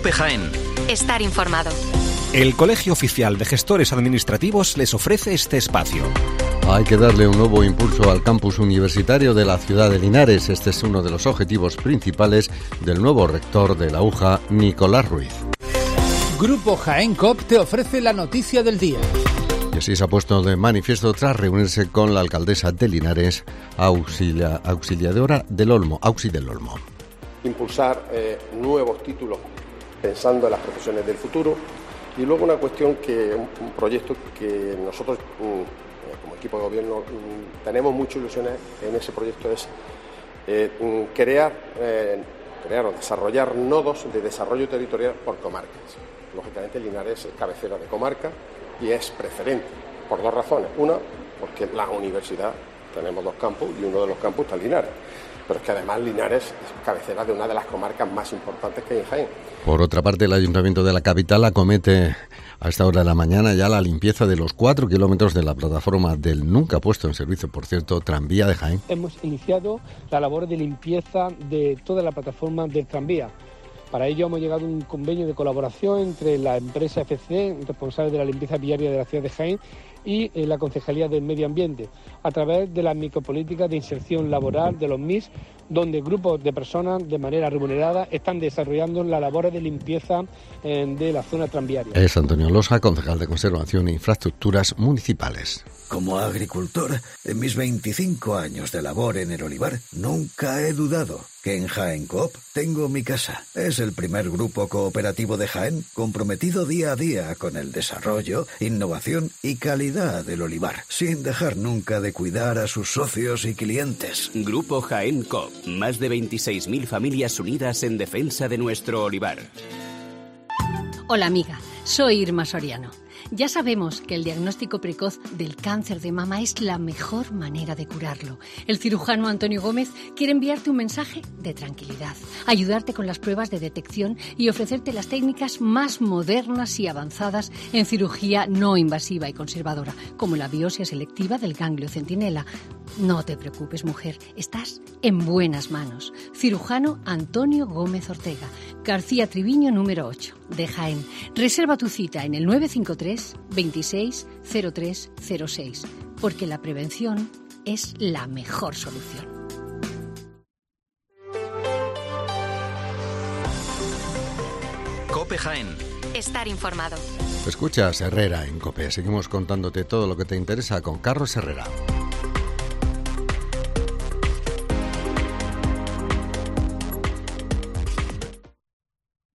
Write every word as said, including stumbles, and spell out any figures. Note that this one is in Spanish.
COPE Jaén. Estar informado. El Colegio Oficial de Gestores Administrativos les ofrece este espacio. Hay que darle un nuevo impulso al campus universitario de la ciudad de Linares. Este es uno de los objetivos principales del nuevo rector de la U J A, Nicolás Ruiz. Grupo Jaén C O P te ofrece la noticia del día. Y así se ha puesto de manifiesto tras reunirse con la alcaldesa de Linares, auxilia, auxiliadora del Olmo, Auxi del Olmo. Impulsar eh, nuevos títulos pensando en las profesiones del futuro y luego una cuestión que, un, un proyecto que nosotros mm, como equipo de gobierno mm, tenemos muchas ilusiones en ese proyecto es eh, mm, crear, eh, crear o desarrollar nodos de desarrollo territorial por comarcas. Lógicamente Linares es cabecera de comarca y es preferente por dos razones. Una, porque la universidad, tenemos dos campus y uno de los campus está en Linares. Pero es que además Linares es cabecera de una de las comarcas más importantes que hay en Jaén. Por otra parte, el Ayuntamiento de la capital acomete a esta hora de la mañana ya la limpieza de los cuatro kilómetros de la plataforma del nunca puesto en servicio, por cierto, tranvía de Jaén. Hemos iniciado la labor de limpieza de toda la plataforma del tranvía. Para ello hemos llegado a un convenio de colaboración entre la empresa F C, responsable de la limpieza viaria de la ciudad de Jaén, y eh, la Concejalía del Medio Ambiente, a través de las micropolíticas de inserción laboral de los M I S, donde grupos de personas de manera remunerada están desarrollando las labores de limpieza eh, de la zona tranviaria. Es Antonio Losa, concejal de Conservación e Infraestructuras Municipales. Como agricultor, en mis veinticinco años de labor en el olivar, nunca he dudado que en Jaén C O P tengo mi casa. Es el primer grupo cooperativo de Jaén comprometido día a día con el desarrollo, innovación y calidad del olivar, sin dejar nunca de cuidar a sus socios y clientes. Grupo Jaén C O P, más de veintiséis mil familias unidas en defensa de nuestro olivar. Hola amiga, soy Irma Soriano. Ya sabemos que el diagnóstico precoz del cáncer de mama es la mejor manera de curarlo. El cirujano Antonio Gómez quiere enviarte un mensaje de tranquilidad, ayudarte con las pruebas de detección y ofrecerte las técnicas más modernas y avanzadas en cirugía no invasiva y conservadora, como la biopsia selectiva del ganglio centinela. No te preocupes, mujer, estás en buenas manos. Cirujano Antonio Gómez Ortega, García Triviño número ocho, de Jaén. Reserva tu cita en el nueve cinco tres, veintiséis, cero tres cero seis, porque la prevención es la mejor solución. COPE Jaén. Estar informado. Escuchas Herrera en COPE. Seguimos contándote todo lo que te interesa con Carlos Herrera.